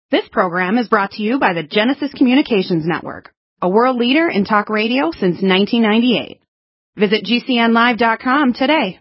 This program is brought to you by the Genesis Communications Network, a world leader in talk radio since 1998. Visit GCNlive.com today.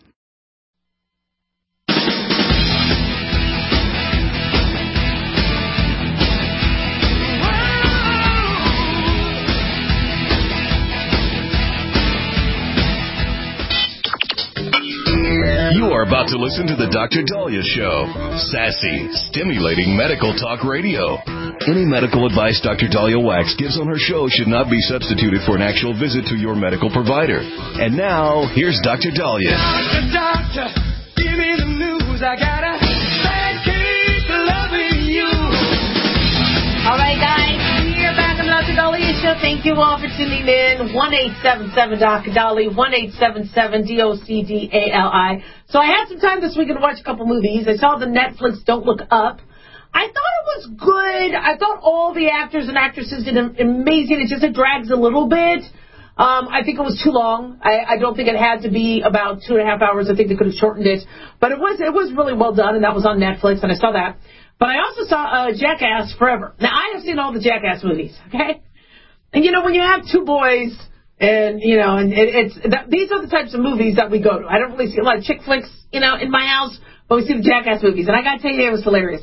You are about to listen to the Dr. Daliah Show. Sassy, stimulating medical talk radio. Any medical advice Dr. Daliah Wax gives on her show should not be substituted for an actual visit to your medical provider. And now, here's Dr. Daliah. Doctor, give me the news. I got a bad case of loving you. All right, guys. We're back on the Dr. Daliah Show. Thank you all for tuning in. 1-877-Dr. Dali, 1-877-DOCDALI. So I had some time this weekend to watch a couple movies. I saw the Netflix Don't Look Up. I thought it was good. I thought all the actors and actresses did amazing. It drags a little bit. I think it was too long. I don't think it had to be about 2.5 hours. I think they could have shortened it. But it was really well done, and that was on Netflix, and I saw that. But I also saw Jackass Forever. Now, I have seen all the Jackass movies, okay? And, when you have two boys, and, these are the types of movies that we go to. I don't really see a lot of chick flicks, in my house, but we see the Jackass movies. And I got to tell you, it was hilarious.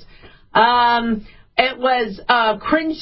It was cringe.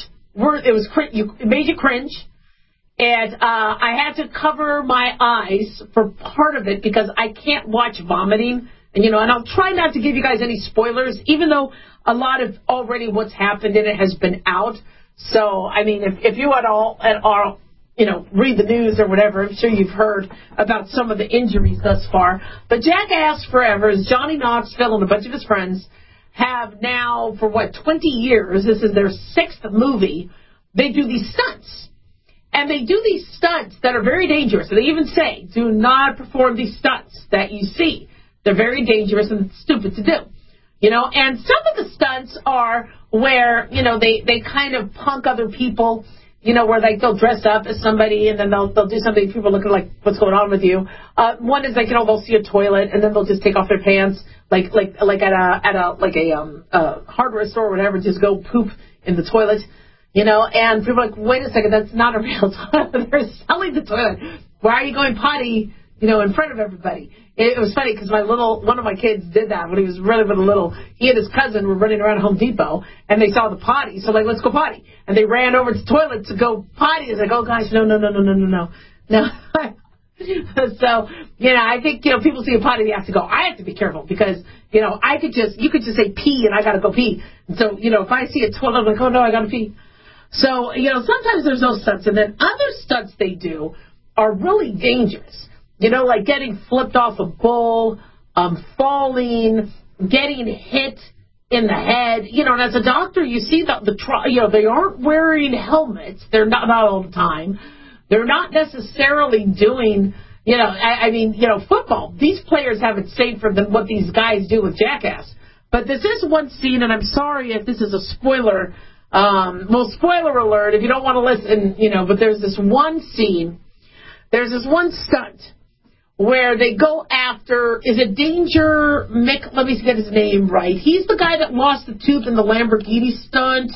It made you cringe. And I had to cover my eyes for part of it because I can't watch vomiting. And, and I'll try not to give you guys any spoilers, even though a lot of already what's happened in it has been out. So, I mean, if you at all, read the news or whatever, I'm sure you've heard about some of the injuries thus far. But Jackass Forever is Johnny Knoxville and a bunch of his friends have now, for 20 years, this is their 6th movie, they do these stunts. And they do these stunts that are very dangerous. And they even say, do not perform these stunts that you see. They're very dangerous and stupid to do. And some of the stunts are where, they kind of punk other people, where they'll dress up as somebody and then they'll do something, people looking like, what's going on with you? One is they'll see a toilet and then they'll just take off their pants, like at a hardware store or whatever, just go poop in the toilet, and people are like, wait a second, that's not a real toilet. They're selling the toilet. Why are you going potty, in front of everybody? It was funny because one of my kids did that when he was really little. He and his cousin were running around Home Depot, and they saw the potty. So, let's go potty. And they ran over to the toilet to go potty. It's like, oh, gosh, no. So, I think, people see a potty, they have to go. I have to be careful because, you could just say pee, and I got to go pee. And so, if I see a toilet, I'm like, oh, no, I got to pee. So, sometimes there's those stunts. And then other stunts they do are really dangerous. Like getting flipped off a bull, falling, getting hit in the head. And as a doctor, you see they aren't wearing helmets. They're not all the time. They're not necessarily doing, football. These players have it safer than what these guys do with Jackass. But this is one scene, and I'm sorry if this is a spoiler. Spoiler alert if you don't want to listen, but there's this one scene. There's this one stunt where they go after, is it Danger Mick? Let me get his name right. He's the guy that lost the tooth in the Lamborghini stunt.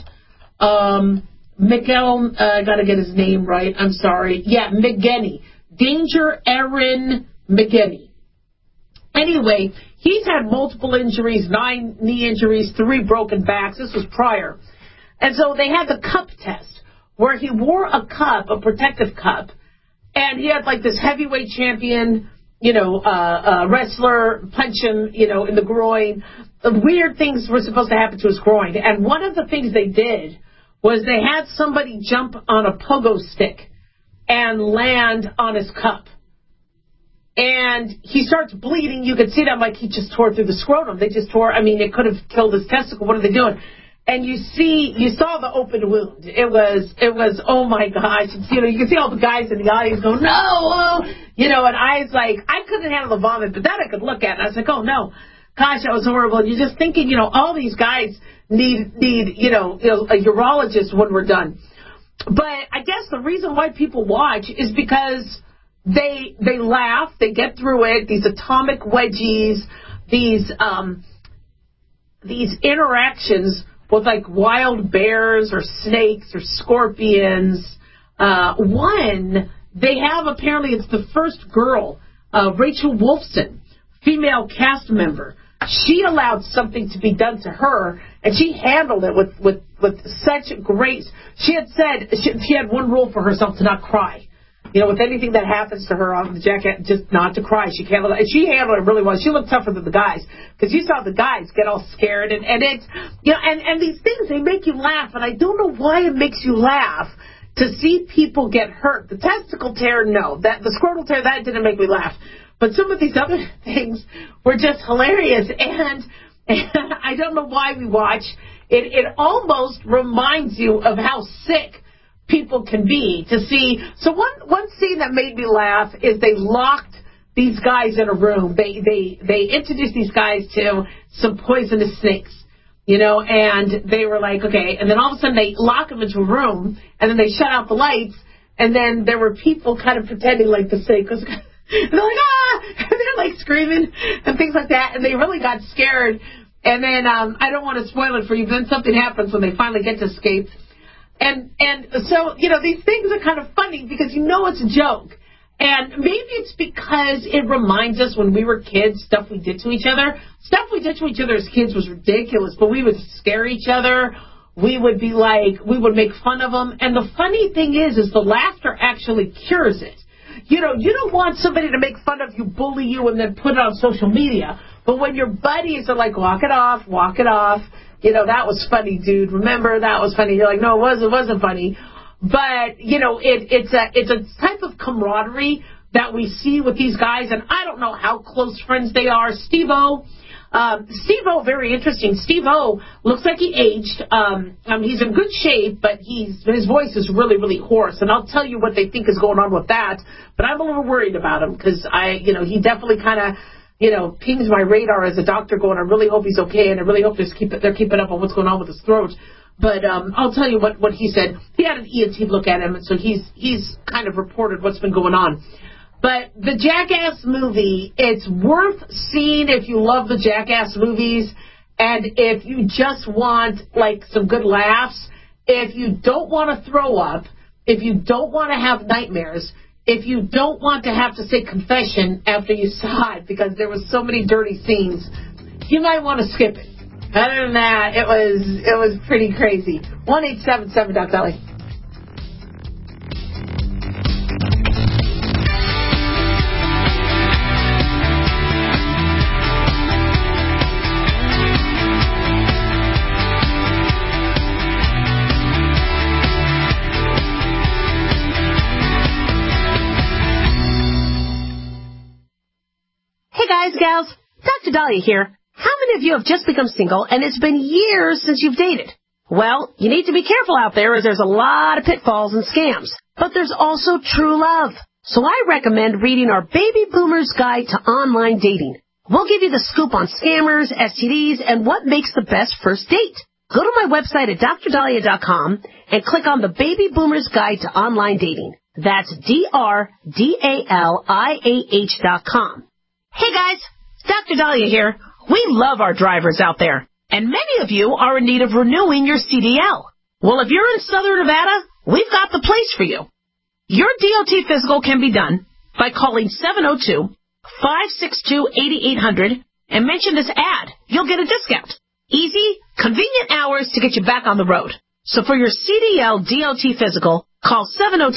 Miguel, I got to get his name right. I'm sorry. Yeah, McGinney. Danger Aaron McGinney. Anyway, he's had multiple injuries, 9 knee injuries, 3 broken backs. This was prior. And so they had the cup test where he wore a cup, a protective cup, and he had this heavyweight champion, wrestler punch him, in the groin. Weird things were supposed to happen to his groin. And one of the things they did was they had somebody jump on a pogo stick and land on his cup. And he starts bleeding. You could see that he just tore through the scrotum. They just tore, it could have killed his testicle. What are they doing? And you saw the open wound. It was, oh my gosh. You can see all the guys in the audience going, no, and I was like, I couldn't handle the vomit, but that I could look at. And I was like, oh no, gosh, that was horrible. And you're just thinking, all these guys need, a urologist when we're done. But I guess the reason why people watch is because they laugh, they get through it, these atomic wedgies, these interactions with like wild bears or snakes or scorpions. One, they have apparently it's the first girl, Rachel Wolfson, female cast member. She allowed something to be done to her, and she handled it with such grace. She had said she had one rule for herself, to not cry. You know, with anything that happens to her on the jacket, just not to cry. She handled it, and she handled it really well. She looked tougher than the guys, because you saw the guys get all scared, and it's, you know, and these things, they make you laugh, and I don't know why it makes you laugh to see people get hurt. The testicle tear, no. The scrotal tear, that didn't make me laugh. But some of these other things were just hilarious, and I don't know why we watch. It almost reminds you of how sick people can be to see. So one scene that made me laugh is they locked these guys in a room. They introduced these guys to some poisonous snakes, you know, and they were like, okay, and then all of a sudden they lock them into a room, and then they shut out the lights, and then there were people kind of pretending like the snake was, and they're like, ah, and they're like screaming and things like that, and they really got scared. And then I don't want to spoil it for you, but then something happens when they finally get to escape. And so, you know, these things are kind of funny because you know it's a joke. And maybe it's because it reminds us when we were kids, stuff we did to each other. Stuff we did to each other as kids was ridiculous, but we would scare each other. We would be like, we would make fun of them. And the funny thing is the laughter actually cures it. You know, you don't want somebody to make fun of you, bully you, and then put it on social media. But when your buddies are like, walk it off, you know, that was funny, dude. Remember, that was funny. You're like, no, it wasn't funny. But, you know, it's a type of camaraderie that we see with these guys, and I don't know how close friends they are. Steve-O, very interesting. Steve-O looks like he aged. He's in good shape, but his voice is really, really hoarse, and I'll tell you what they think is going on with that. But I'm a little worried about him because he definitely kind of, you know, pings my radar as a doctor going, I really hope he's okay, and I really hope they're keeping up on what's going on with his throat. But I'll tell you what he said. He had an ENT look at him, and so he's kind of reported what's been going on. But the Jackass movie, it's worth seeing if you love the Jackass movies, and if you just want, like, some good laughs. If you don't want to throw up, if you don't want to have nightmares, if you don't want to have to say confession after you saw it because there was so many dirty scenes, you might want to skip it. Other than that, it was pretty crazy. 1-877-DOC-DOLLY. Hey guys, gals, Dr. Dahlia here. How many of you have just become single and it's been years since you've dated? Well, you need to be careful out there as there's a lot of pitfalls and scams. But there's also true love. So I recommend reading our Baby Boomer's Guide to Online Dating. We'll give you the scoop on scammers, STDs, and what makes the best first date. Go to my website at drdahlia.com and click on the Baby Boomer's Guide to Online Dating. That's DRDALIAH.com. Hey guys, Dr. Dahlia here. We love our drivers out there, and many of you are in need of renewing your CDL. Well, if you're in Southern Nevada, we've got the place for you. Your DOT physical can be done by calling 702-562-8800 and mention this ad. You'll get a discount. Easy, convenient hours to get you back on the road. So for your CDL DOT physical, call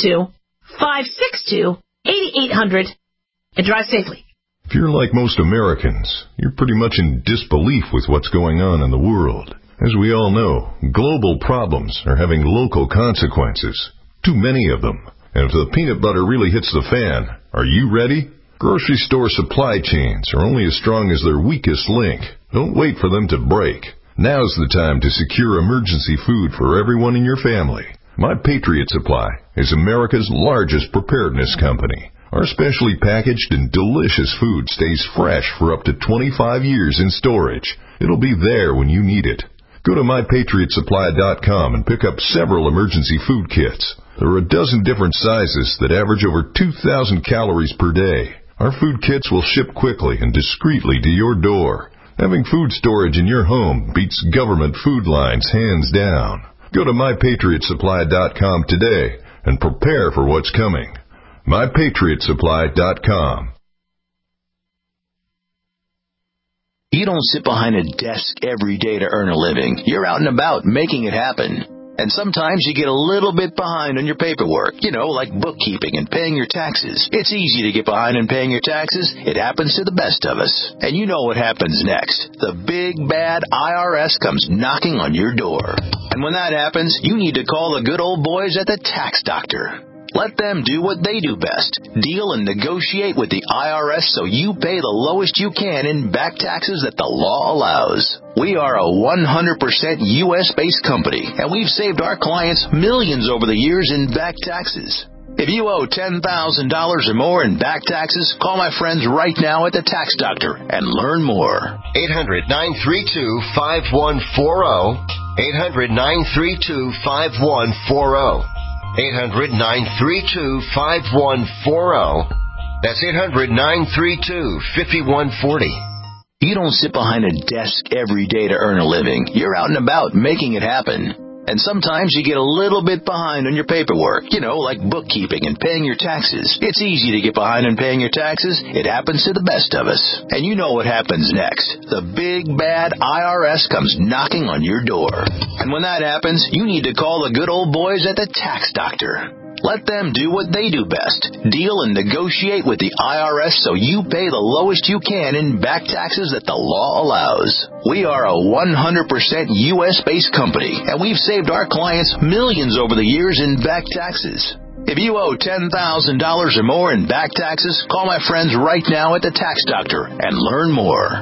702-562-8800 and drive safely. If you're like most Americans, you're pretty much in disbelief with what's going on in the world. As we all know, global problems are having local consequences. Too many of them. And if the peanut butter really hits the fan, are you ready? Grocery store supply chains are only as strong as their weakest link. Don't wait for them to break. Now's the time to secure emergency food for everyone in your family. My Patriot Supply is America's largest preparedness company. Our specially packaged and delicious food stays fresh for up to 25 years in storage. It'll be there when you need it. Go to MyPatriotSupply.com and pick up several emergency food kits. There are a dozen different sizes that average over 2,000 calories per day. Our food kits will ship quickly and discreetly to your door. Having food storage in your home beats government food lines hands down. Go to MyPatriotSupply.com today and prepare for what's coming. MyPatriotSupply.com. You don't sit behind a desk every day to earn a living. You're out and about making it happen. And sometimes you get a little bit behind on your paperwork, like bookkeeping and paying your taxes. It's easy to get behind in paying your taxes. It happens to the best of us. And you know what happens next. The big, bad IRS comes knocking on your door. And when that happens, you need to call the good old boys at the Tax Doctor. Let them do what they do best. Deal and negotiate with the IRS so you pay the lowest you can in back taxes that the law allows. We are a 100% U.S.-based company, and we've saved our clients millions over the years in back taxes. If you owe $10,000 or more in back taxes, call my friends right now at the Tax Doctor and learn more. 800-932-5140. 800-932-5140. 800-932-5140. That's 800-932-5140. You don't sit behind a desk every day to earn a living. You're out and about making it happen. And sometimes you get a little bit behind on your paperwork, like bookkeeping and paying your taxes. It's easy to get behind in paying your taxes. It happens to the best of us. And you know what happens next. The big, bad IRS comes knocking on your door. And when that happens, you need to call the good old boys at the Tax Doctor. Let them do what they do best. Deal and negotiate with the IRS so you pay the lowest you can in back taxes that the law allows. We are a 100% U.S.-based company, and we've saved our clients millions over the years in back taxes. If you owe $10,000 or more in back taxes, call my friends right now at the Tax Doctor and learn more.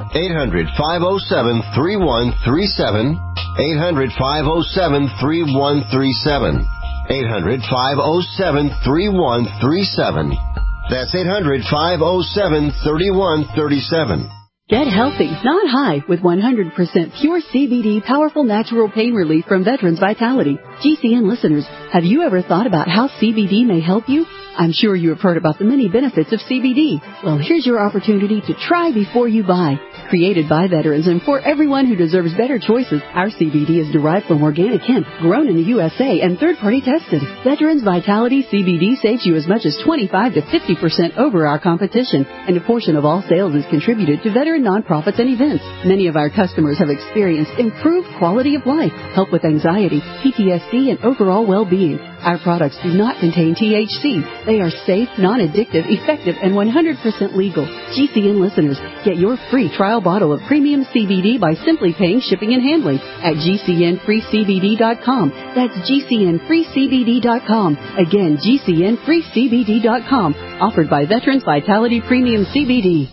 800-507-3137. 800-507-3137. 800-507-3137. That's 800-507-3137. Get healthy, not high, with 100% pure CBD powerful natural pain relief from Veterans Vitality. GCN listeners, have you ever thought about how CBD may help you? I'm sure you have heard about the many benefits of CBD. Well, here's your opportunity to try before you buy. Created by veterans and for everyone who deserves better choices, our CBD is derived from organic hemp, grown in the USA, and third-party tested. Veterans Vitality CBD saves you as much as 25 to 50% over our competition, and a portion of all sales is contributed to veteran nonprofits and events. Many of our customers have experienced improved quality of life, help with anxiety, PTSD, and overall well-being. Our products do not contain THC. They are safe, non-addictive, effective, and 100% legal. GCN listeners, get your free trial bottle of premium CBD by simply paying shipping and handling at GCNFreeCBD.com. That's GCNFreeCBD.com. Again, GCNFreeCBD.com. Offered by Veterans Vitality Premium CBD.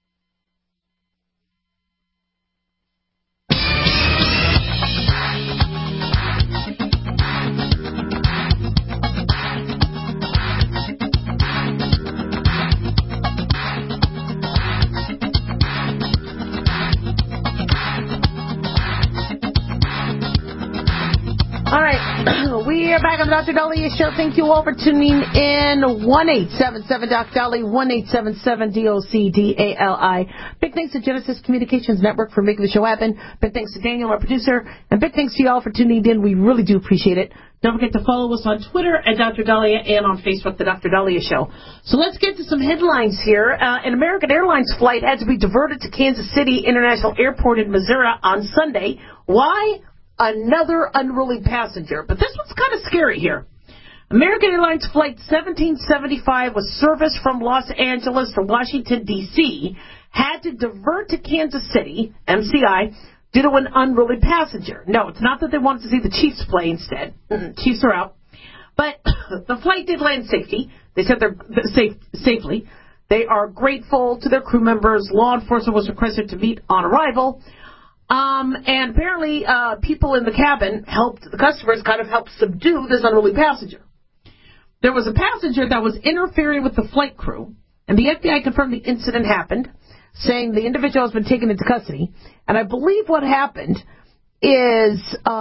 We are back on the Dr. Daliah Show. Thank you all for tuning in. 1-877-DOC-DALI, 1-877-DOC-DALI. Big thanks to Genesis Communications Network for making the show happen. Big thanks to Daniel, our producer. And big thanks to you all for tuning in. We really do appreciate it. Don't forget to follow us on Twitter at Dr. Daliah and on Facebook, The Dr. Daliah Show. So let's get to some headlines here. An American Airlines flight had to be diverted to Kansas City International Airport in Missouri on Sunday. Why? Another unruly passenger. But this one's kind of scary here. American Airlines Flight 1775 with service from Los Angeles to Washington, D.C., had to divert to Kansas City, MCI, due to an unruly passenger. No, it's not that they wanted to see the Chiefs play instead. Chiefs are out. But the flight did land safely. They said they're safely. They are grateful to their crew members. Law enforcement was requested to meet on arrival. And apparently, people in the cabin the customers kind of helped subdue this unruly passenger. There was a passenger that was interfering with the flight crew, and the FBI confirmed the incident happened, saying the individual has been taken into custody. And I believe what happened is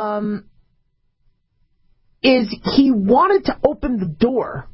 he wanted to open the door,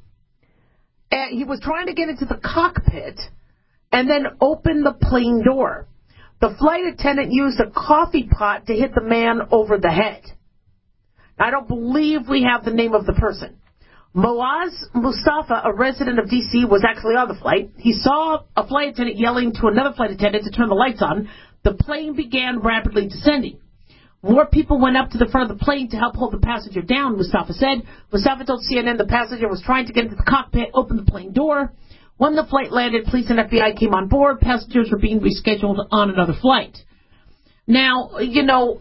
and he was trying to get into the cockpit and then open the plane door. The flight attendant used a coffee pot to hit the man over the head. I don't believe we have the name of the person. Moaz Mustafa, a resident of D.C., was actually on the flight. He saw a flight attendant yelling to another flight attendant to turn the lights on. The plane began rapidly descending. More people went up to the front of the plane to help hold the passenger down, Mustafa said. Mustafa told CNN the passenger was trying to get into the cockpit, open the plane door. When the flight landed, police and FBI came on board. Passengers were being rescheduled on another flight. Now, you know,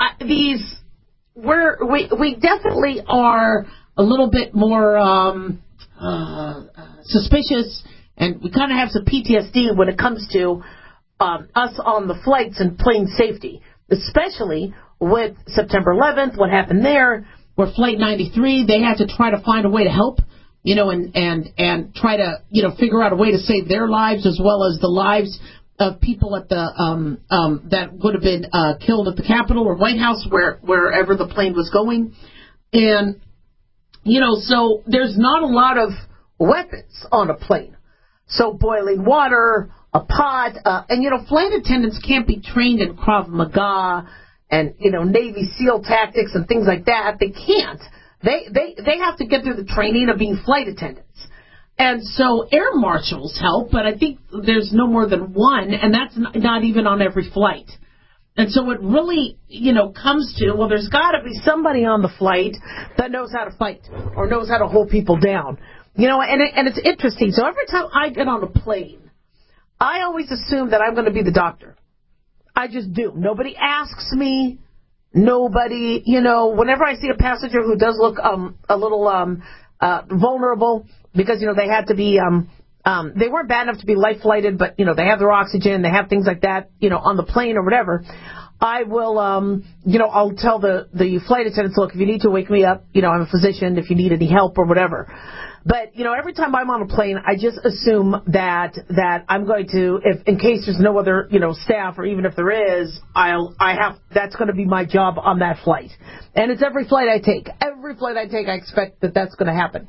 we definitely are a little bit more suspicious, and we kind of have some PTSD when it comes to us on the flights and plane safety, especially with September 11th, what happened there, where Flight 93, they had to try to find a way to help, you know, and try to, you know, figure out a way to save their lives as well as the lives of people at the that would have been killed at the Capitol or White House, wherever the plane was going. And, you know, so there's not a lot of weapons on a plane. So boiling water, a pot, and, you know, flight attendants can't be trained in Krav Maga and, you know, Navy SEAL tactics and things like that. They can't. They have to get through the training of being flight attendants. And so air marshals help, but I think there's no more than one, and that's not even on every flight. And so it really, you know, comes to, well, there's got to be somebody on the flight that knows how to fight or knows how to hold people down. You know, and it's interesting. So every time I get on a plane, I always assume that I'm going to be the doctor. I just do. Nobody asks me. Nobody, you know, whenever I see a passenger who does look a little vulnerable, because, you know, they had to be, they weren't bad enough to be life flighted, but, you know, they have their oxygen, they have things like that, you know, on the plane or whatever. I will, you know, I'll tell the flight attendants, look, if you need to wake me up, you know, I'm a physician, if you need any help or whatever. But, you know, every time I'm on a plane, I just assume that I'm going to, if in case there's no other, you know, staff, or even if there is, that's going to be my job on that flight. And it's every flight I take. Every flight I take, I expect that that's going to happen.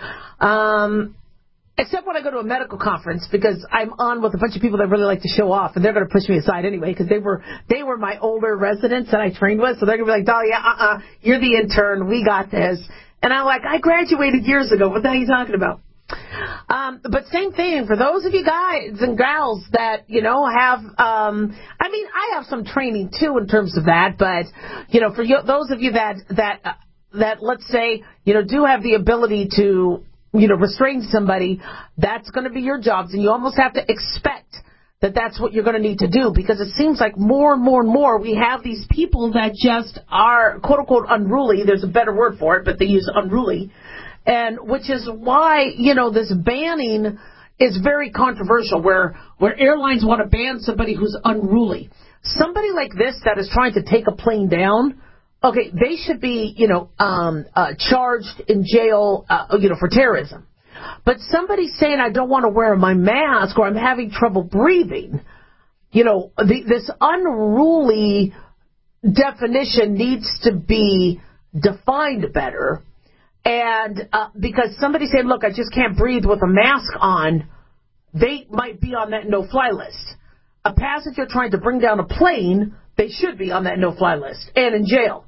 Except when I go to a medical conference, because I'm on with a bunch of people that really like to show off, and they're going to push me aside anyway, because they were my older residents that I trained with, so they're going to be like, Dahlia, you're the intern, we got this. And I'm like, I graduated years ago. What the hell are you talking about? But same thing for those of you guys and gals that, you know, have, I mean, I have some training too in terms of that, but, you know, for those of you that let's say, you know, do have the ability to, you know, restrain somebody, that's going to be your jobs, and you almost have to expect that that's what you're going to need to do, because it seems like more and more and more we have these people that just are, quote-unquote, unruly. There's a better word for it, but they use unruly, and which is why, you know, this banning is very controversial, where airlines want to ban somebody who's unruly. Somebody like this that is trying to take a plane down, okay, they should be, you know, charged in jail, you know, for terrorism. But somebody saying, I don't want to wear my mask, or I'm having trouble breathing, you know, this unruly definition needs to be defined better. And because somebody saying, look, I just can't breathe with a mask on, they might be on that no-fly list. A passenger trying to bring down a plane, they should be on that no-fly list and in jail.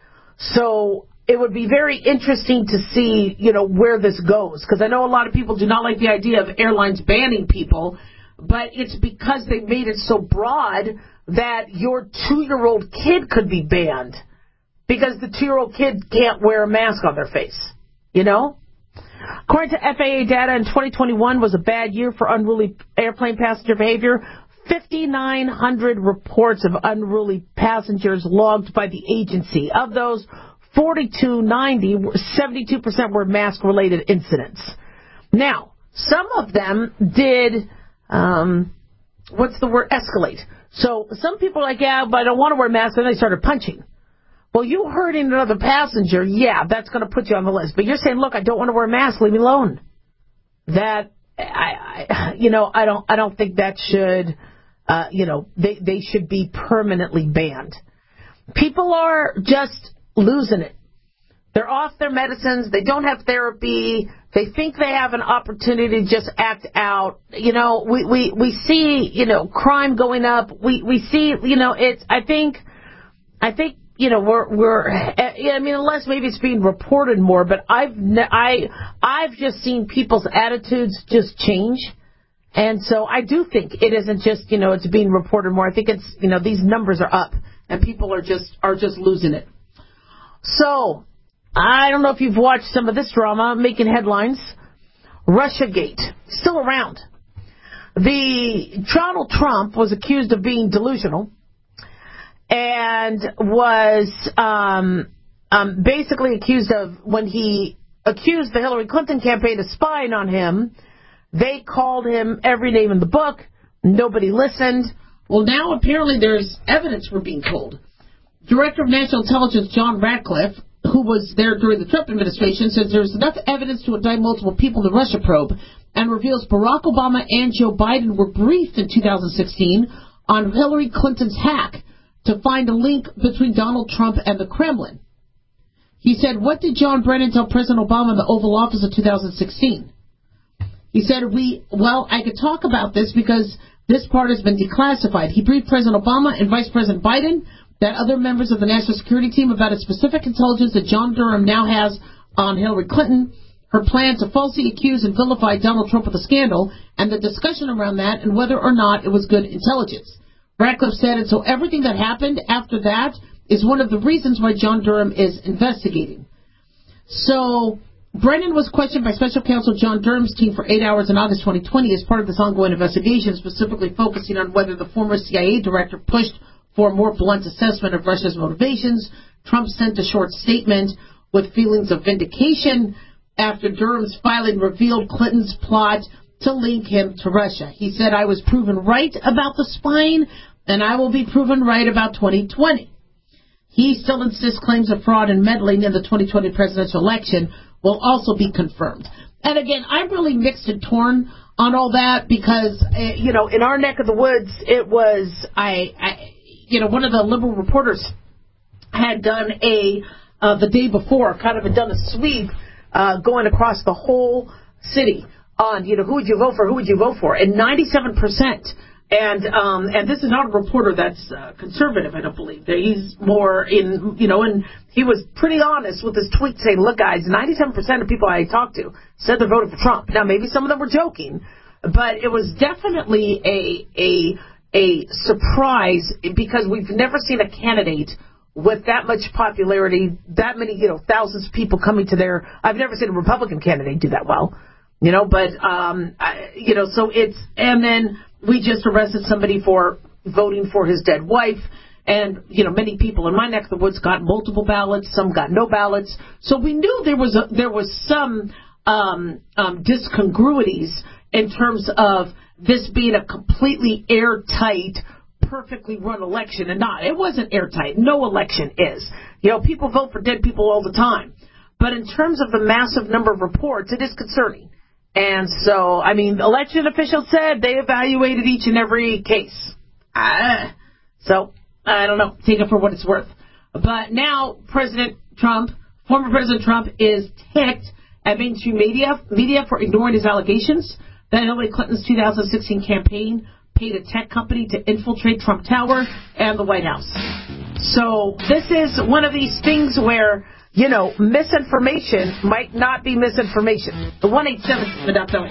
So it would be very interesting to see, you know, where this goes, because I know a lot of people do not like the idea of airlines banning people, but it's because they made it so broad that your 2-year-old kid could be banned because the 2-year-old kid can't wear a mask on their face, you know? According to FAA data, in 2021 was a bad year for unruly airplane passenger behavior. 5,900 reports of unruly passengers logged by the agency. Of those, 4,290, 72% were mask-related incidents. Now, some of them did, escalate. So some people are like, yeah, but I don't want to wear a mask, and they started punching. Well, you hurting another passenger, yeah, that's going to put you on the list. But you're saying, look, I don't want to wear a mask, leave me alone. That, I don't think that should, they should be permanently banned. People are just losing it. They're off their medicines. They don't have therapy. They think they have an opportunity to just act out. You know, we see, you know, crime going up. We see, you know, I think, you know, I mean, unless maybe it's being reported more, but I've just seen people's attitudes just change. And so I do think it isn't just, you know, it's being reported more. I think it's, you know, these numbers are up and people are just losing it. So I don't know if you've watched some of this drama making headlines. Russiagate, still around. Donald Trump was accused of being delusional and was basically accused of, when he accused the Hillary Clinton campaign of spying on him, they called him every name in the book. Nobody listened. Well, now apparently there's evidence we're being told. Director of National Intelligence John Ratcliffe, who was there during the Trump administration, says there's enough evidence to indict multiple people in the Russia probe, and reveals Barack Obama and Joe Biden were briefed in 2016 on Hillary Clinton's hack to find a link between Donald Trump and the Kremlin. He said, what did John Brennan tell President Obama in the Oval Office in 2016? He said, I could talk about this because this part has been declassified. He briefed President Obama and Vice President Biden, that other members of the National Security Team, about a specific intelligence that John Durham now has on Hillary Clinton, her plan to falsely accuse and vilify Donald Trump with a scandal, and the discussion around that and whether or not it was good intelligence. Ratcliffe said, and so everything that happened after that is one of the reasons why John Durham is investigating. So Brennan was questioned by Special Counsel John Durham's team for 8 hours in August 2020 as part of this ongoing investigation, specifically focusing on whether the former CIA director pushed for a more blunt assessment of Russia's motivations. Trump sent a short statement with feelings of vindication after Durham's filing revealed Clinton's plot to link him to Russia. He said, I was proven right about the spying, and I will be proven right about 2020. He still insists claims of fraud and meddling in the 2020 presidential election will also be confirmed. And again, I'm really mixed and torn on all that because, you know, in our neck of the woods, it was, one of the liberal reporters had done the day before, kind of had done a sweep going across the whole city on, who would you vote for, who would you vote for? And 97%. And this is not a reporter that's conservative, I don't believe. He's more in, and he was pretty honest with his tweet saying, look, guys, 97% of people I talked to said they voted for Trump. Now, maybe some of them were joking, but it was definitely a surprise because we've never seen a candidate with that much popularity, that many, thousands of people coming to their, I've never seen a Republican candidate do that well, so it's, and then we just arrested somebody for voting for his dead wife. And, many people in my neck of the woods got multiple ballots. Some got no ballots. So we knew there was some discongruities in terms of this being a completely airtight, perfectly run election. And it wasn't airtight. No election is. People vote for dead people all the time. But in terms of the massive number of reports, it is concerning. And so, election officials said they evaluated each and every case. So, I don't know. Take it for what it's worth. But now, former President Trump is ticked at mainstream media for ignoring his allegations that Hillary Clinton's 2016 campaign paid a tech company to infiltrate Trump Tower and the White House. So, this is one of these things where misinformation might not be misinformation. The 1-877 without knowing.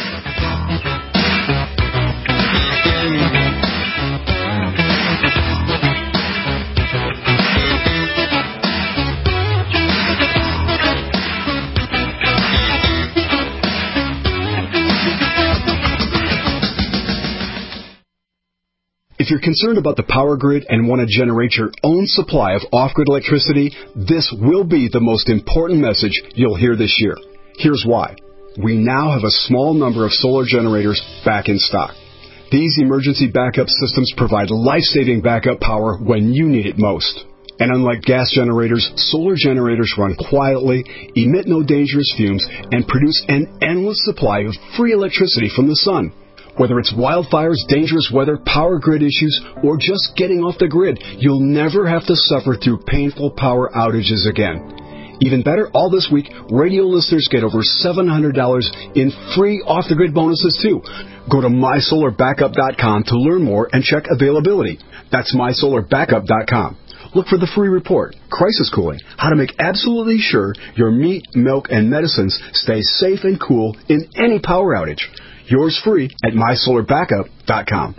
If you're concerned about the power grid and want to generate your own supply of off-grid electricity, this will be the most important message you'll hear this year. Here's why. We now have a small number of solar generators back in stock. These emergency backup systems provide life-saving backup power when you need it most. And unlike gas generators, solar generators run quietly, emit no dangerous fumes, and produce an endless supply of free electricity from the sun. Whether it's wildfires, dangerous weather, power grid issues, or just getting off the grid, you'll never have to suffer through painful power outages again. Even better, all this week, radio listeners get over $700 in free off-the-grid bonuses, too. Go to MySolarBackup.com to learn more and check availability. That's MySolarBackup.com. Look for the free report, Crisis Cooling, how to make absolutely sure your meat, milk, and medicines stay safe and cool in any power outage. Yours free at MySolarBackup.com.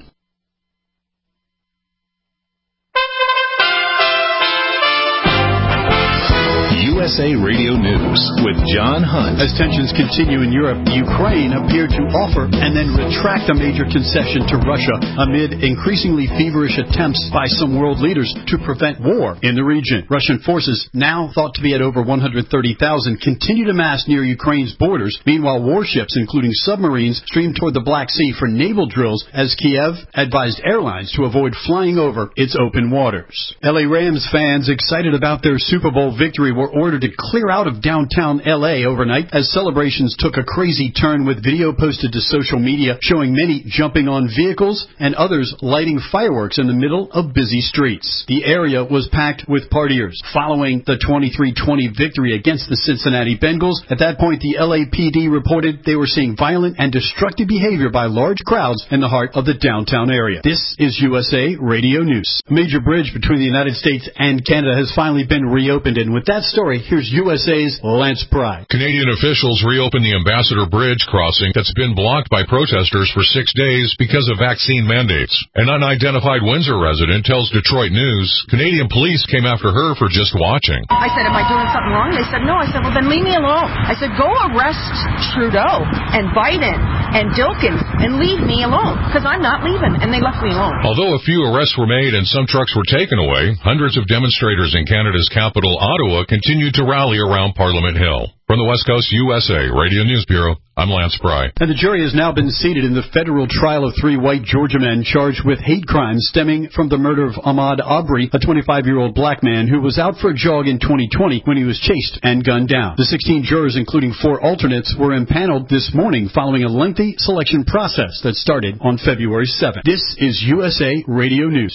USA Radio News with John Hunt. As tensions continue in Europe, Ukraine appeared to offer and then retract a major concession to Russia amid increasingly feverish attempts by some world leaders to prevent war in the region. Russian forces, now thought to be at over 130,000, continue to mass near Ukraine's borders. Meanwhile, warships, including submarines, stream toward the Black Sea for naval drills as Kiev advised airlines to avoid flying over its open waters. LA Rams fans excited about their Super Bowl victory were ordered to clear out of downtown L.A. overnight as celebrations took a crazy turn, with video posted to social media showing many jumping on vehicles and others lighting fireworks in the middle of busy streets. The area was packed with partiers following the 23-20 victory against the Cincinnati Bengals. At that point, the LAPD reported they were seeing violent and destructive behavior by large crowds in the heart of the downtown area. This is USA Radio News. A major bridge between the United States and Canada has finally been reopened, and with that story, here's USA's Lance Pry. Canadian officials reopened the Ambassador Bridge crossing that's been blocked by protesters for 6 days because of vaccine mandates. An unidentified Windsor resident tells Detroit News Canadian police came after her for just watching. I said, am I doing something wrong? They said, no. I said, well, then leave me alone. I said, go arrest Trudeau and Biden and Dilkins and leave me alone, because I'm not leaving. And they left me alone. Although a few arrests were made and some trucks were taken away, hundreds of demonstrators in Canada's capital, Ottawa, continued to rally around Parliament Hill. From the West Coast USA Radio News Bureau, I'm Lance Pry. And the jury has now been seated in the federal trial of 3 white Georgia men charged with hate crimes stemming from the murder of Ahmaud Arbery, a 25-year-old black man who was out for a jog in 2020 when he was chased and gunned down. The 16 jurors, including 4 alternates, were impaneled this morning following a lengthy selection process that started on February 7th. This is USA Radio News.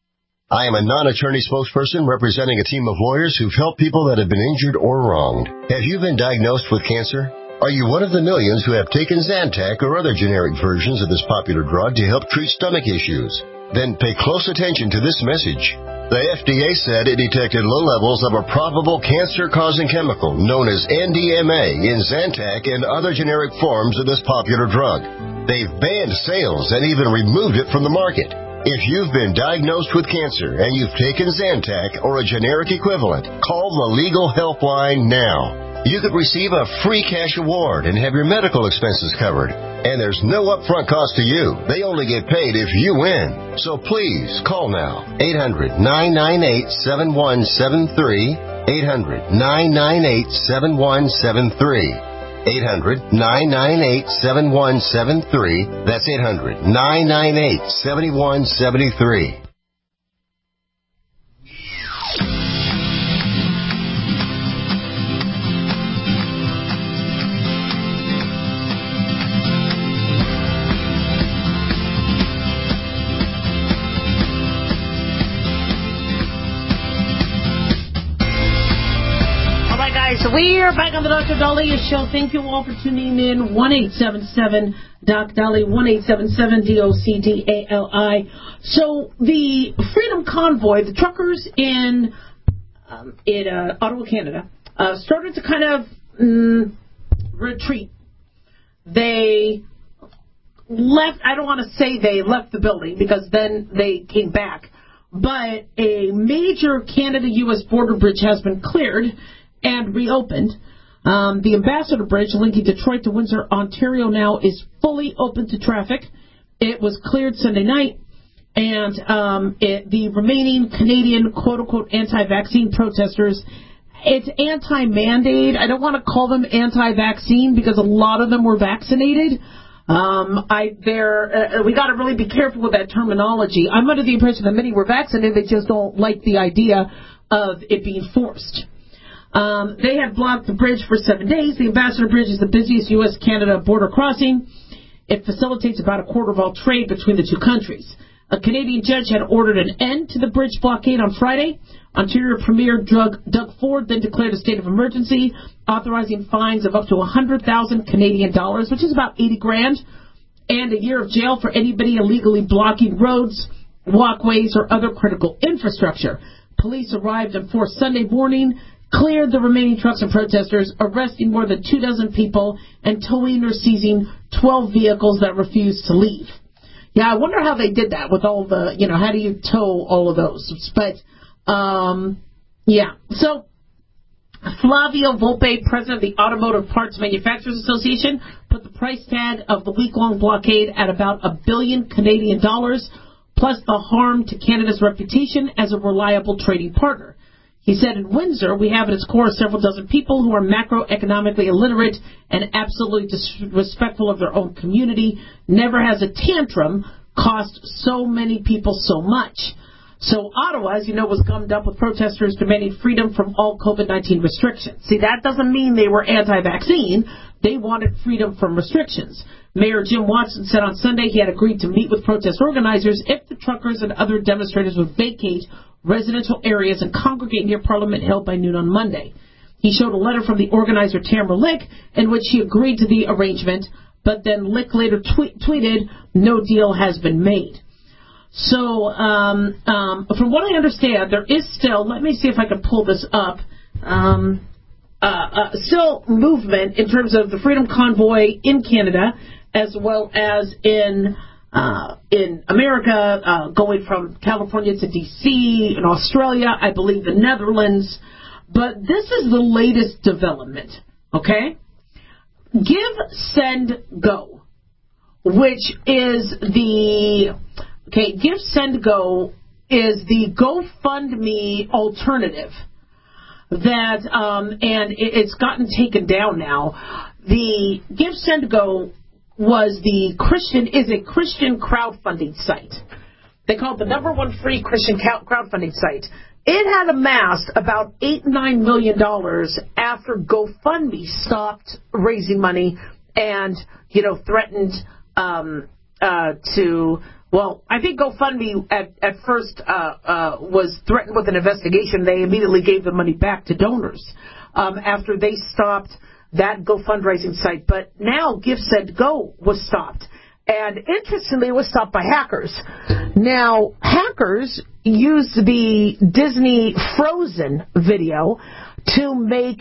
I am a non-attorney spokesperson representing a team of lawyers who've helped people that have been injured or wronged. Have you been diagnosed with cancer? Are you one of the millions who have taken Zantac or other generic versions of this popular drug to help treat stomach issues? Then pay close attention to this message. The FDA said it detected low levels of a probable cancer-causing chemical known as NDMA in Zantac and other generic forms of this popular drug. They've banned sales and even removed it from the market. If you've been diagnosed with cancer and you've taken Zantac or a generic equivalent, call the Legal Helpline now. You could receive a free cash award and have your medical expenses covered. And there's no upfront cost to you. They only get paid if you win. So please, call now. 800-998-7173. 800-998-7173. 800-998-7173. That's 800-998-7173. So we are back on the Dr. Daliah Show. Thank you all for tuning in. 1-877-DOC-DALI, 1-877-DOC-DALI. So the Freedom Convoy, the truckers in Ottawa, Canada, started to kind of retreat. They left, I don't want to say they left the building because then they came back, but a major Canada-U.S. border bridge has been cleared and reopened. The Ambassador Bridge linking Detroit to Windsor, Ontario now is fully open to traffic. It was cleared Sunday night, and the remaining Canadian quote-unquote anti-vaccine protesters, it's anti-mandate. I don't want to call them anti-vaccine because a lot of them were vaccinated. We got to really be careful with that terminology. I'm under the impression that many were vaccinated, they just don't like the idea of it being forced. They have blocked the bridge for 7 days. The Ambassador Bridge is the busiest U.S.-Canada border crossing. It facilitates about a quarter of all trade between the two countries. A Canadian judge had ordered an end to the bridge blockade on Friday. Ontario Premier Doug Ford then declared a state of emergency, authorizing fines of up to 100,000 Canadian dollars, which is about 80 grand, and a year of jail for anybody illegally blocking roads, walkways, or other critical infrastructure. Police arrived on 4th Sunday morning, cleared the remaining trucks and protesters, arresting more than 24 people and towing or seizing 12 vehicles that refused to leave. Yeah, I wonder how they did that with all the, how do you tow all of those? But, yeah. So, Flavio Volpe, president of the Automotive Parts Manufacturers Association, put the price tag of the week-long blockade at about $1 billion Canadian dollars, plus the harm to Canada's reputation as a reliable trading partner. He said, in Windsor, we have at its core several dozen people who are macroeconomically illiterate and absolutely disrespectful of their own community. Never has a tantrum cost so many people so much. So Ottawa, as you know, was gummed up with protesters demanding freedom from all COVID-19 restrictions. See, that doesn't mean they were anti-vaccine. They wanted freedom from restrictions. Mayor Jim Watson said on Sunday he had agreed to meet with protest organizers if the truckers and other demonstrators would vacate residential areas and congregate near Parliament Hill by noon on Monday. He showed a letter from the organizer Tamara Lick in which he agreed to the arrangement, but then Lick later tweeted, "No deal has been made." So, from what I understand, there is still, let me see if I can pull this up, still movement in terms of the Freedom Convoy in Canada, as well as in America, going from California to D.C., in Australia, I believe the Netherlands. But this is the latest development, okay? Give, Send, Go, which is the... Okay, Give, Send, Go is the GoFundMe alternative that, and it's gotten taken down now. The Give, Send, Go is a Christian crowdfunding site. They call it the #1 free Christian crowdfunding site. It had amassed about $8-9 million after GoFundMe stopped raising money and, threatened to... Well, I think GoFundMe at first was threatened with an investigation. They immediately gave the money back to donors after they stopped that GoFundraising site. But now Give, Send, Go was stopped. And interestingly, it was stopped by hackers. Now, hackers used the Disney Frozen video to make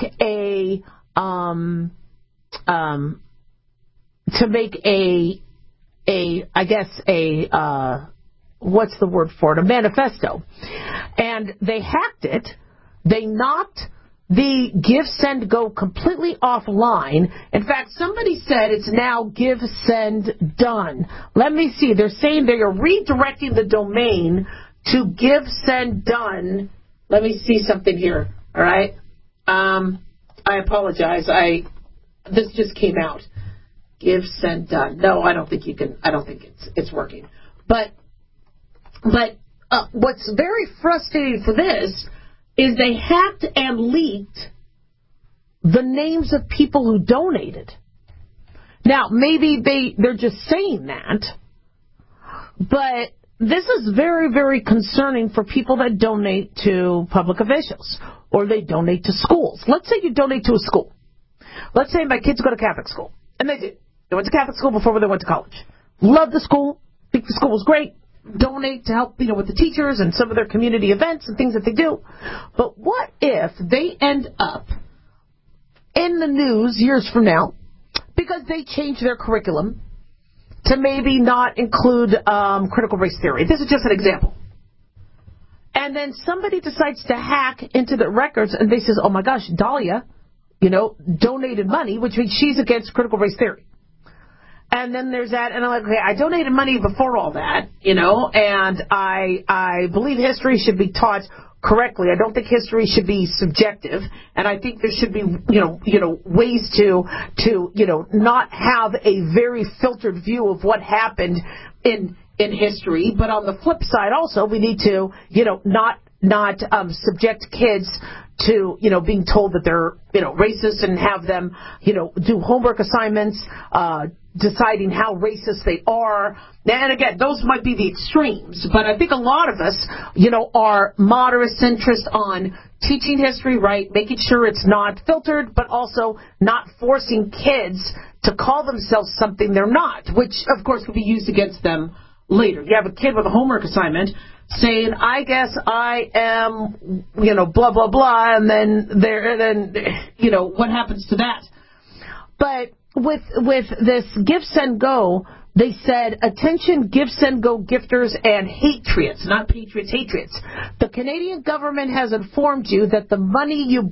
what's the word for it? A manifesto. And they hacked it. They knocked the Give, Send, Go completely offline. In fact, somebody said it's now Give, Send, Done. Let me see. They're saying they are redirecting the domain to Give, Send, Done. Let me see something here. All right. I apologize. This just came out. Give, Send, Done. No, I don't think you can. I don't think it's working. But what's very frustrating for this is they hacked and leaked the names of people who donated. Now, maybe they're just saying that, but this is very, very concerning for people that donate to public officials or they donate to schools. Let's say you donate to a school. Let's say my kids go to Catholic school, and they did. They went to Catholic school before they went to college. Love the school. Think the school was great. Donate to help, with the teachers and some of their community events and things that they do. But what if they end up in the news years from now because they change their curriculum to maybe not include critical race theory? This is just an example. And then somebody decides to hack into the records and they says, oh my gosh, Dahlia, donated money, which means she's against critical race theory. And then there's that, and I'm like, okay, I donated money before all that, and I believe history should be taught correctly. I don't think history should be subjective, and I think there should be, ways to not have a very filtered view of what happened in history. But on the flip side, also, we need to, not subject kids to, being told that they're, racist and have them, do homework assignments, deciding how racist they are. And again, those might be the extremes, but I think a lot of us, are moderate centrist on teaching history right, making sure it's not filtered, but also not forcing kids to call themselves something they're not, which, of course, could be used against them later. You have a kid with a homework assignment saying, I guess I am, blah, blah, blah, and then what happens to that? But with this Give, Send, Go, they said, attention, Give, Send, Go gifters and hatriots, not patriots, hatriots. The Canadian government has informed you that the money you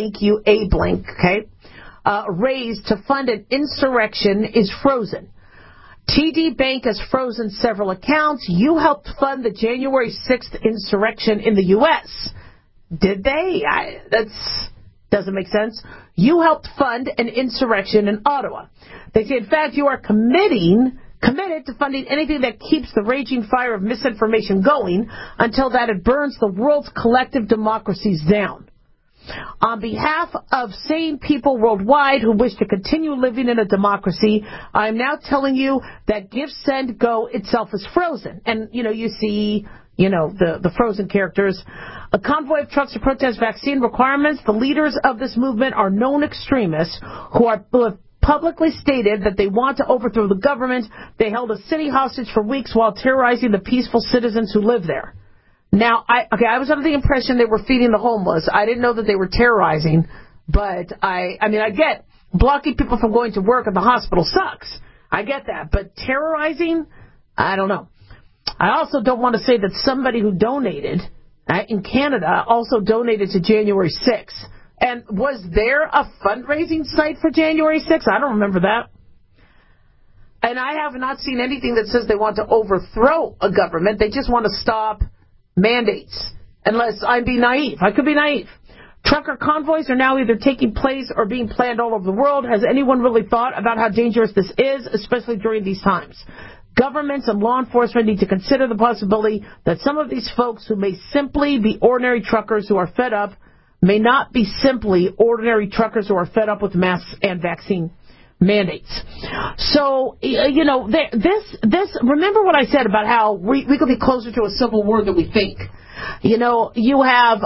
raised to fund an insurrection is frozen. TD Bank has frozen several accounts. You helped fund the January 6th insurrection in the U.S. Did they? That doesn't make sense. You helped fund an insurrection in Ottawa. They say, in fact, you are committed to funding anything that keeps the raging fire of misinformation going until that it burns the world's collective democracies down. On behalf of sane people worldwide who wish to continue living in a democracy, I am now telling you that Give, Send, Go itself is frozen. And, you see, the frozen characters. A convoy of trucks to protest vaccine requirements. The leaders of this movement are known extremists who have publicly stated that they want to overthrow the government. They held a city hostage for weeks while terrorizing the peaceful citizens who live there. Now, I was under the impression they were feeding the homeless. I didn't know that they were terrorizing, but I get blocking people from going to work at the hospital sucks. I get that, but terrorizing, I don't know. I also don't want to say that somebody who donated in Canada also donated to January 6th. And was there a fundraising site for January 6th? I don't remember that. And I have not seen anything that says they want to overthrow a government. They just want to stop mandates, unless I'm being naive. I could be naive. Trucker convoys are now either taking place or being planned all over the world. Has anyone really thought about how dangerous this is, especially during these times? Governments and law enforcement need to consider the possibility that some of these folks who may simply be ordinary truckers who are fed up may not be simply ordinary truckers who are fed up with masks and vaccine mandates. So, this, remember what I said about how we could be closer to a civil war than we think. You have,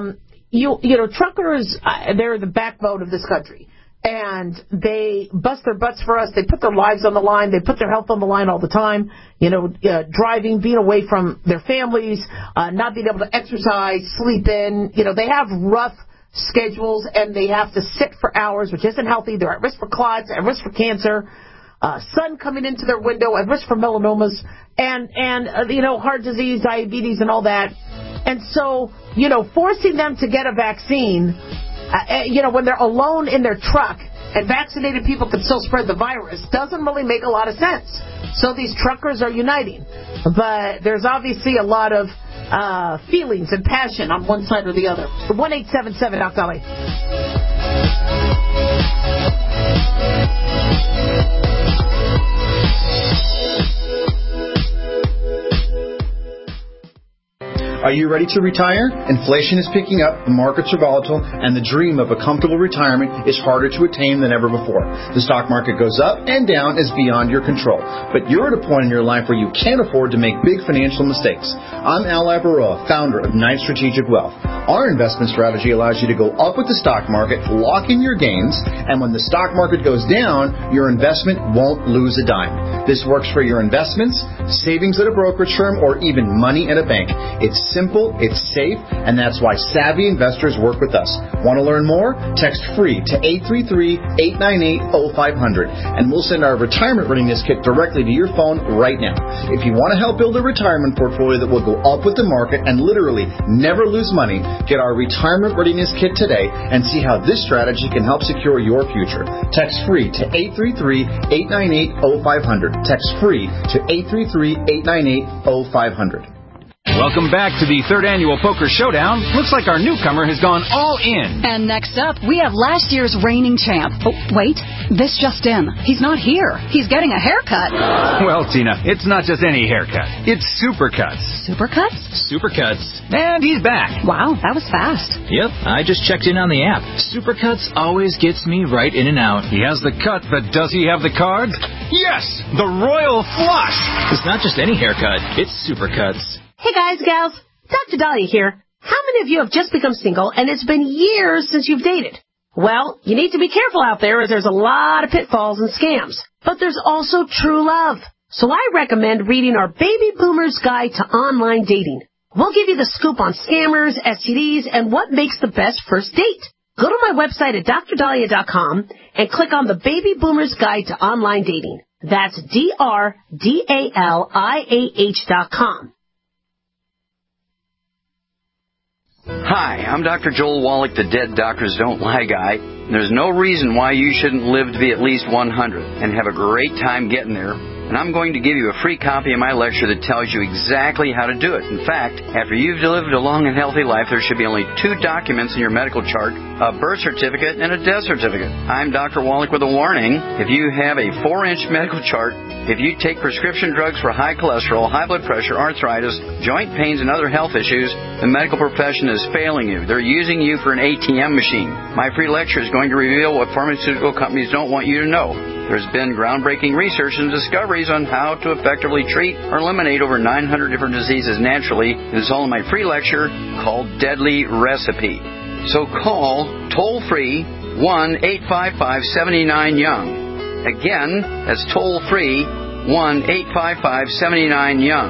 truckers, they're the backbone of this country. And they bust their butts for us. They put their lives on the line. They put their health on the line all the time. Driving, being away from their families, not being able to exercise, sleep in. They have rough schedules, and they have to sit for hours, which isn't healthy. They're at risk for clots, at risk for cancer, sun coming into their window, at risk for melanomas, and heart disease, diabetes, and all that. And so, forcing them to get a vaccine, when they're alone in their truck and vaccinated people can still spread the virus, doesn't really make a lot of sense. So these truckers are uniting. But there's obviously a lot of feelings and passion on one side or the other. 1-877 Doc Dolly. Are you ready to retire? Inflation is picking up, the markets are volatile, and the dream of a comfortable retirement is harder to attain than ever before. The stock market goes up and down is beyond your control. But you're at a point in your life where you can't afford to make big financial mistakes. I'm Al Labaroa, founder of Knight Strategic Wealth. Our investment strategy allows you to go up with the stock market, lock in your gains, and when the stock market goes down, your investment won't lose a dime. This works for your investments, savings at a brokerage firm, or even money in a bank. It's simple, it's safe, and that's why savvy investors work with us. Want to learn more? Text FREE to 833-898-0500, and we'll send our retirement readiness kit directly to your phone right now. If you want to help build a retirement portfolio that will go up with the market and literally never lose money, get our retirement readiness kit today and see how this strategy can help secure your future. Text FREE to 833-898-0500. Text FREE to 833-898-0500. Welcome back to the third annual Poker Showdown. Looks like our newcomer has gone all in. And next up, we have last year's reigning champ. Oh, wait, this just in. He's not here. He's getting a haircut. Well, Tina, it's not just any haircut. It's Supercuts. Supercuts? Supercuts. And he's back. Wow, that was fast. Yep, I just checked in on the app. Supercuts always gets me right in and out. He has the cut, but does he have the cards? Yes, the Royal Flush. It's not just any haircut. It's Supercuts. Hey guys, gals, Dr. Dahlia here. How many of you have just become single and it's been years since you've dated? Well, you need to be careful out there as there's a lot of pitfalls and scams. But there's also true love. So I recommend reading our Baby Boomer's Guide to Online Dating. We'll give you the scoop on scammers, STDs, and what makes the best first date. Go to my website at drdahlia.com and click on the Baby Boomer's Guide to Online Dating. That's DRDALIAH.com. Hi, I'm Dr. Joel Wallach, the Dead Doctors Don't Lie guy. There's no reason why you shouldn't live to be at least 100 and have a great time getting there. And I'm going to give you a free copy of my lecture that tells you exactly how to do it. In fact, after you've lived a long and healthy life, there should be only 2 documents in your medical chart, a birth certificate and a death certificate. I'm Dr. Wallach with a warning. If you have a 4-inch medical chart, if you take prescription drugs for high cholesterol, high blood pressure, arthritis, joint pains, and other health issues, the medical profession is failing you. They're using you for an ATM machine. My free lecture is going to reveal what pharmaceutical companies don't want you to know. There's been groundbreaking research and discoveries on how to effectively treat or eliminate over 900 different diseases naturally. It is all in my free lecture called Deadly Recipe. So call toll-free 1-855-79-YOUNG. Again, that's toll-free 1-855-79-YOUNG.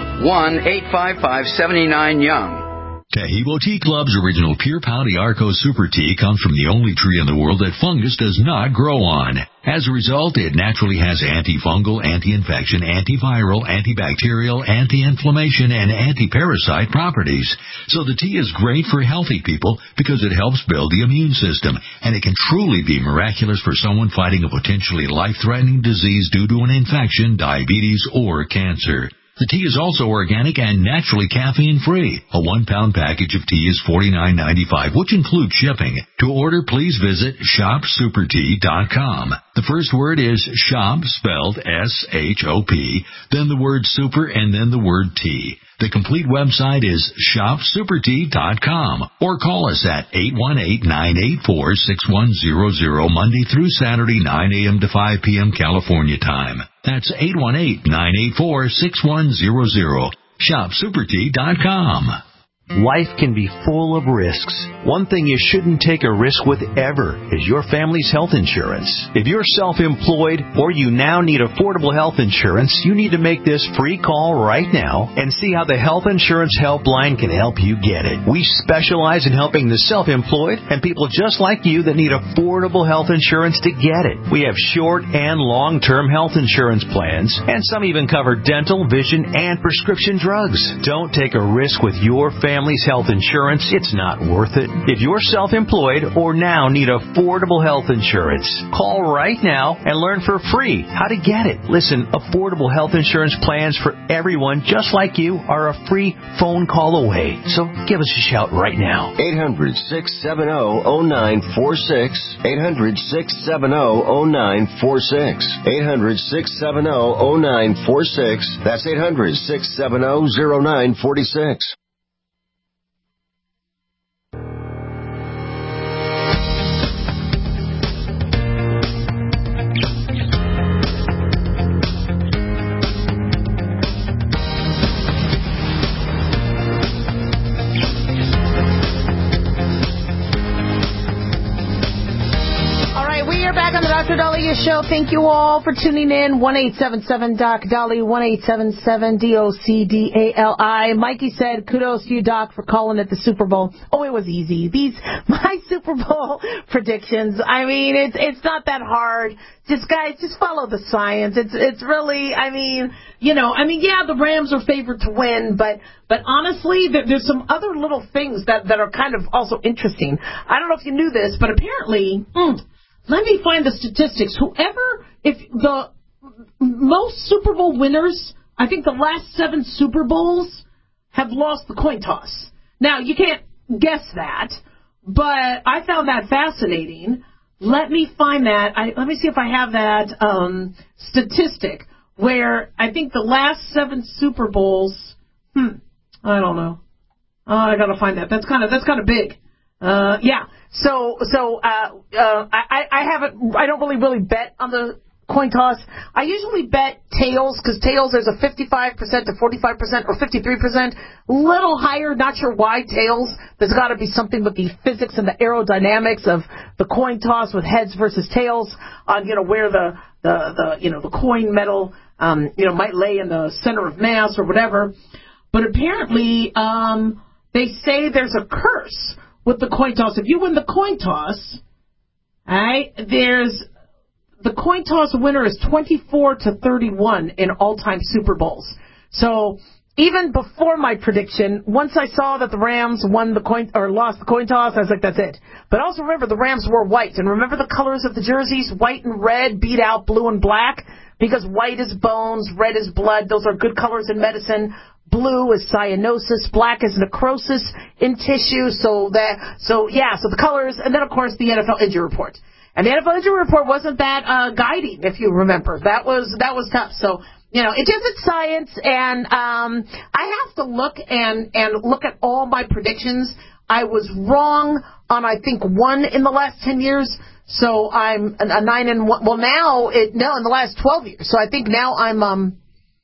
1-855-79-YOUNG. Taheebo Tea Club's original Pure Pau Arco Super Tea comes from the only tree in the world that fungus does not grow on. As a result, it naturally has antifungal, anti-infection, antiviral, antibacterial, anti-inflammation, and anti-parasite properties. So the tea is great for healthy people because it helps build the immune system, and it can truly be miraculous for someone fighting a potentially life-threatening disease due to an infection, diabetes, or cancer. The tea is also organic and naturally caffeine-free. A 1-pound package of tea is $49.95, which includes shipping. To order, please visit shopsupertea.com. The first word is shop, spelled S-H-O-P, then the word super, and then the word tea. The complete website is shopsupertea.com or call us at 818-984-6100 Monday through Saturday, 9 a.m. to 5 p.m. California time. That's 818-984-6100. shopsupertea.com. Life can be full of risks. One thing you shouldn't take a risk with ever is your family's health insurance. If you're self-employed or you now need affordable health insurance, you need to make this free call right now and see how the Health Insurance Helpline can help you get it. We specialize in helping the self-employed and people just like you that need affordable health insurance to get it. We have short and long-term health insurance plans, and some even cover dental, vision, and prescription drugs. Don't take a risk with your family's health insurance. It's not worth it. If you're self-employed or now need affordable health insurance, call right now and learn for free how to get it. Listen, affordable health insurance plans for everyone just like you are a free phone call away. So give us a shout right now. 800-670-0946. 800-670-0946. 800-670-0946. That's 800-670-0946. Dr. Dahlia Show. Thank you all for tuning in. 1-877-DOC-DALI, 1-877-DOC-DALI. Mikey said, kudos to you, Doc, for calling it the Super Bowl. Oh, it was easy. My Super Bowl predictions, I mean, it's not that hard. Just, guys, just follow the science. It's really, yeah, the Rams are favored to win, but honestly, there's some other little things that are kind of also interesting. I don't know if you knew this, but apparently, let me find the statistics. If the most Super Bowl winners, I think the last 7 Super Bowls have lost the coin toss. Now, you can't guess that, but I found that fascinating. Let me find that. Let me see if I have that statistic where I think the last 7 Super Bowls. I don't know. I gotta find that. That's kind of big. Yeah. So I don't really bet on the coin toss. I usually bet tails, because tails there's a 55% to 45% or 53%. Little higher, not sure why tails. There's got to be something with the physics and the aerodynamics of the coin toss with heads versus tails on where the coin metal might lay in the center of mass or whatever. But apparently they say there's a curse with the coin toss. If you win the coin toss, the coin toss winner is 24-31 in all-time Super Bowls. So even before my prediction, once I saw that the Rams won the coin or lost the coin toss, I was like, that's it. But also remember, the Rams wore white, and remember the colors of the jerseys? White and red beat out blue and black, because white is bones, red is blood. Those are good colors in medicine. Blue is cyanosis, black is necrosis in tissue. So the colors, and then of course the NFL injury report. And the NFL injury report wasn't that guiding, if you remember. That was tough. So, it's science, and I have to look and look at all my predictions. I was wrong on, I think, 1 in the last 10 years. So I'm a 9-1. Well, in the last 12 years. So I think now I'm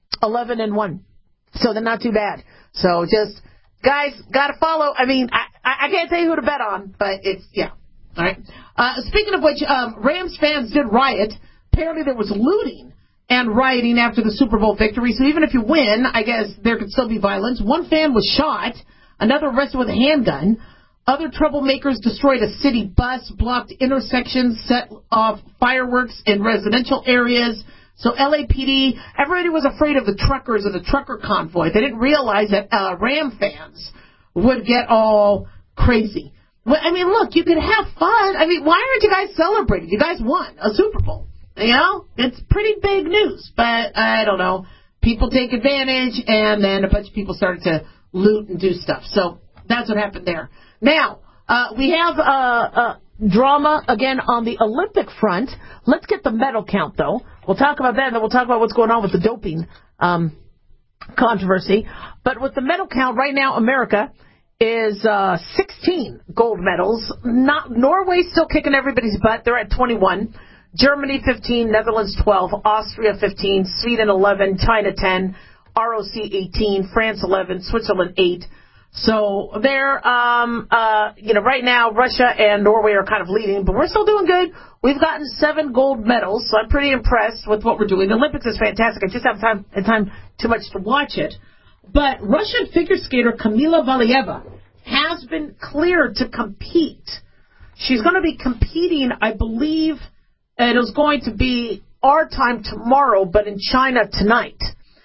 11-1. So they're not too bad. So just, guys, gotta follow. I mean, I can't tell you who to bet on, but it's, yeah. All right. Speaking of which, Rams fans did riot. Apparently there was looting and rioting after the Super Bowl victory. So even if you win, I guess there could still be violence. One fan was shot. Another arrested with a handgun. Other troublemakers destroyed a city bus, blocked intersections, set off fireworks in residential areas. So LAPD, everybody was afraid of the truckers or the trucker convoy. They didn't realize that Ram fans would get all crazy. Well, I mean, look, you can have fun. I mean, why aren't you guys celebrating? You guys won a Super Bowl. It's pretty big news, but I don't know. People take advantage, and then a bunch of people started to loot and do stuff. So that's what happened there. Now, we have drama again on the Olympic front. Let's get the medal count, though. We'll talk about that, and then we'll talk about what's going on with the doping controversy. But with the medal count right now, America is 16 gold medals. Norway's still kicking everybody's butt. They're at 21. Germany 15, Netherlands 12, Austria 15, Sweden 11, China 10, ROC 18, France 11, Switzerland 8. So they're, right now Russia and Norway are kind of leading, but we're still doing good. We've gotten 7 gold medals, so I'm pretty impressed with what we're doing. The Olympics is fantastic. I just haven't had time too much to watch it. But Russian figure skater Kamila Valieva has been cleared to compete. She's going to be competing, I believe, and it's going to be our time tomorrow, but in China tonight.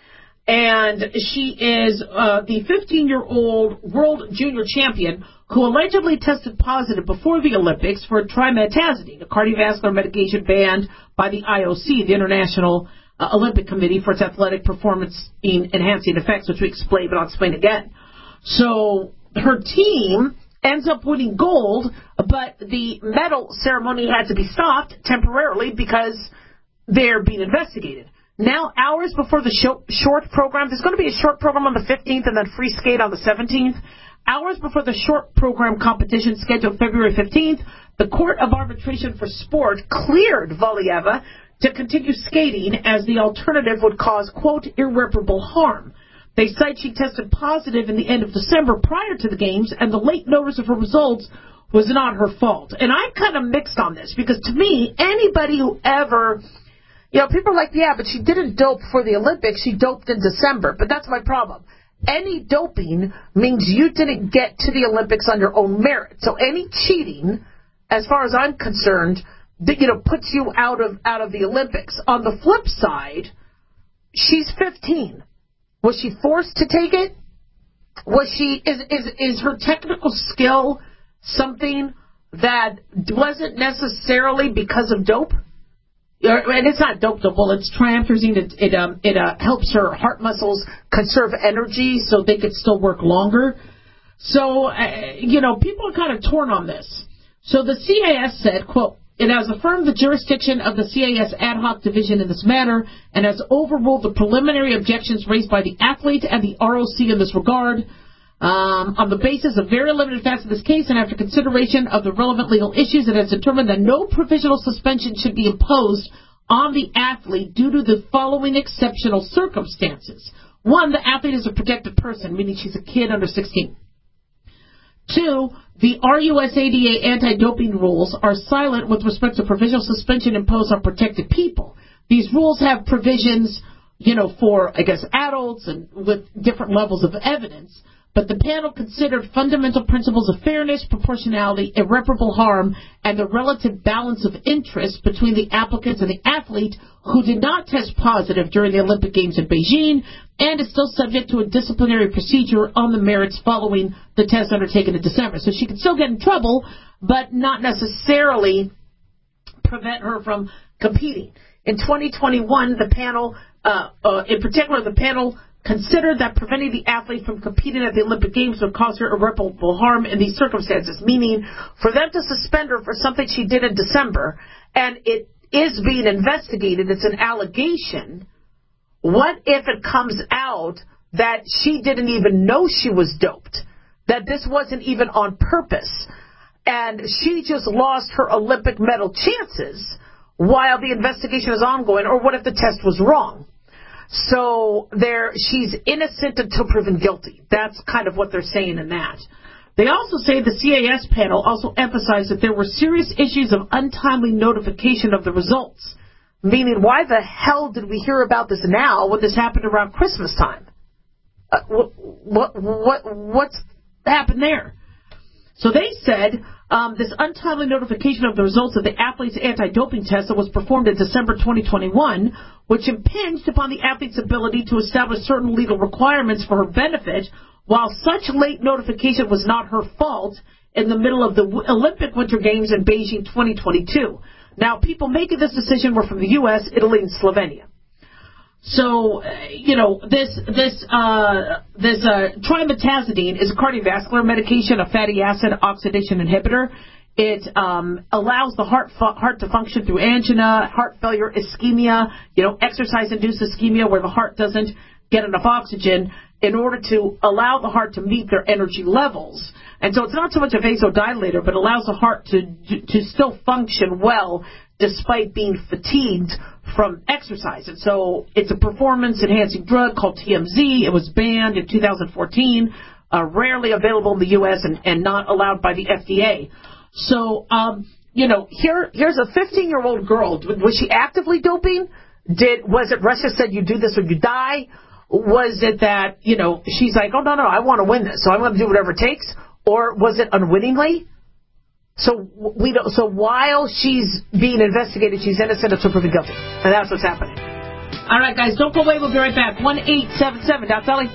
And she is the 15-year-old world junior champion who allegedly tested positive before the Olympics for trimetazidine, a cardiovascular medication banned by the IOC, the International Olympic Committee, for its athletic performance-enhancing effects, which we explained, but I'll explain again. So her team ends up winning gold, but the medal ceremony had to be stopped temporarily because they're being investigated. Now, hours before the short program, there's going to be a short program on the 15th and then free skate on the 17th. Hours before the short program competition scheduled February 15th, the Court of Arbitration for Sport cleared Valieva to continue skating as the alternative would cause, quote, irreparable harm. They cite she tested positive in the end of December prior to the games, and the late notice of her results was not her fault. And I'm kind of mixed on this, because to me, anybody who ever... people are like, yeah, but she didn't dope for the Olympics. She doped in December. But that's my problem. Any doping means you didn't get to the Olympics on your own merit. So any cheating, as far as I'm concerned, puts you out of the Olympics. On the flip side, she's 15. Was she forced to take it? Was she? Is her technical skill something that wasn't necessarily because of dope? and it's not dopable, it's triamcinolone. It helps her heart muscles conserve energy so they could still work longer. So, people are kind of torn on this. So the CAS said, quote, "It has affirmed the jurisdiction of the CAS ad hoc division in this matter and has overruled the preliminary objections raised by the athlete and the ROC in this regard. On the basis of very limited facts of this case and after consideration of the relevant legal issues, it has determined that no provisional suspension should be imposed on the athlete due to the following exceptional circumstances. One, the athlete is a protected person, meaning she's a kid under 16. Two, the RUSADA anti-doping rules are silent with respect to provisional suspension imposed on protected people. These rules have provisions, for, adults and with different levels of evidence. But the panel considered fundamental principles of fairness, proportionality, irreparable harm, and the relative balance of interest between the applicants and the athlete who did not test positive during the Olympic Games in Beijing and is still subject to a disciplinary procedure on the merits following the test undertaken in December. So she could still get in trouble, but not necessarily prevent her from competing. In 2021, the panel, considered that preventing the athlete from competing at the Olympic Games would cause her irreparable harm in these circumstances, meaning for them to suspend her for something she did in December, and it is being investigated, it's an allegation. What if it comes out that she didn't even know she was doped, that this wasn't even on purpose, and she just lost her Olympic medal chances while the investigation is ongoing, or what if the test was wrong? So she's innocent until proven guilty. That's kind of what they're saying in that. They also say the CAS panel also emphasized that there were serious issues of untimely notification of the results. Meaning, why the hell did we hear about this now when this happened around Christmas time? What's happened there? So they said this untimely notification of the results of the athlete's anti-doping test that was performed in December 2021, which impinged upon the athlete's ability to establish certain legal requirements for her benefit, while such late notification was not her fault in the middle of the Olympic Winter Games in Beijing 2022. Now, people making this decision were from the U.S., Italy, and Slovenia. So, this trimetazidine is a cardiovascular medication, a fatty acid oxidation inhibitor. It allows the heart to function through angina, heart failure, ischemia, exercise-induced ischemia where the heart doesn't get enough oxygen in order to allow the heart to meet their energy levels. And so it's not so much a vasodilator, but allows the heart to still function well despite being fatigued from exercise. And so it's a performance-enhancing drug called TMZ. It was banned in 2014, rarely available in the U.S. and not allowed by the FDA. So, here's a 15-year-old girl. Was she actively doping? Was it Russia said you do this or you die? Was it that, she's like, oh, no, I want to win this, so I'm going to do whatever it takes? Or was it unwittingly? So while she's being investigated, she's innocent until proven guilty. And that's what's happening. All right, guys, don't go away. We'll be right back. 1-877. Doc Telly.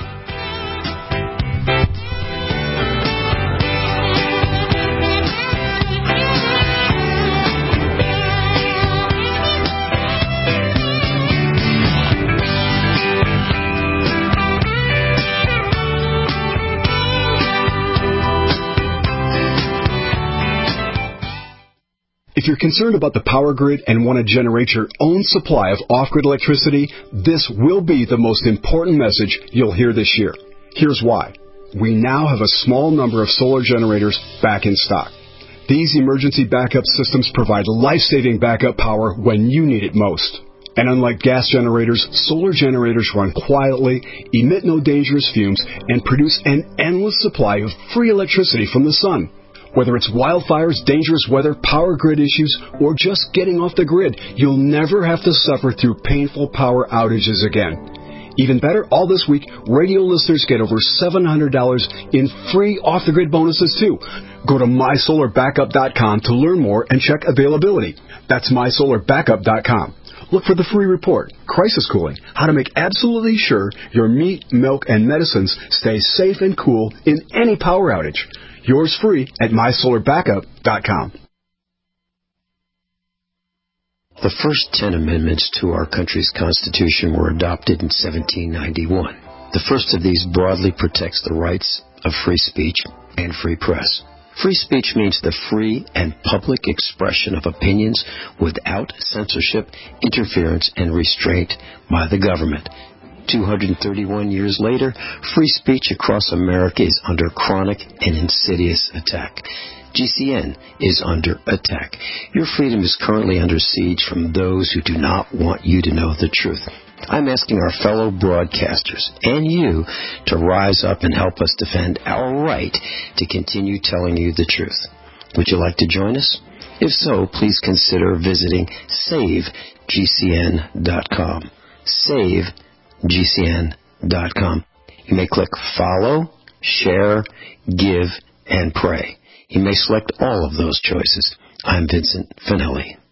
If you're concerned about the power grid and want to generate your own supply of off-grid electricity, this will be the most important message you'll hear this year. Here's why. We now have a small number of solar generators back in stock. These emergency backup systems provide life-saving backup power when you need it most. And unlike gas generators, solar generators run quietly, emit no dangerous fumes, and produce an endless supply of free electricity from the sun. Whether it's wildfires, dangerous weather, power grid issues, or just getting off the grid, you'll never have to suffer through painful power outages again. Even better, all this week, radio listeners get over $700 in free off-the-grid bonuses, too. Go to mysolarbackup.com to learn more and check availability. That's mysolarbackup.com. Look for the free report, Crisis Cooling, how to make absolutely sure your meat, milk, and medicines stay safe and cool in any power outage. Yours free at mysolarbackup.com. The first 10 amendments to our country's Constitution were adopted in 1791. The first of these broadly protects the rights of free speech and free press. Free speech means the free and public expression of opinions without censorship, interference, and restraint by the government. 231 years later, free speech across America is under chronic and insidious attack. GCN is under attack. Your freedom is currently under siege from those who do not want you to know the truth. I'm asking our fellow broadcasters and you to rise up and help us defend our right to continue telling you the truth. Would you like to join us? If so, please consider visiting SaveGCN.com. SaveGCN.com. You may click follow, share, give, and pray. You may select all of those choices. I'm Vincent Finelli.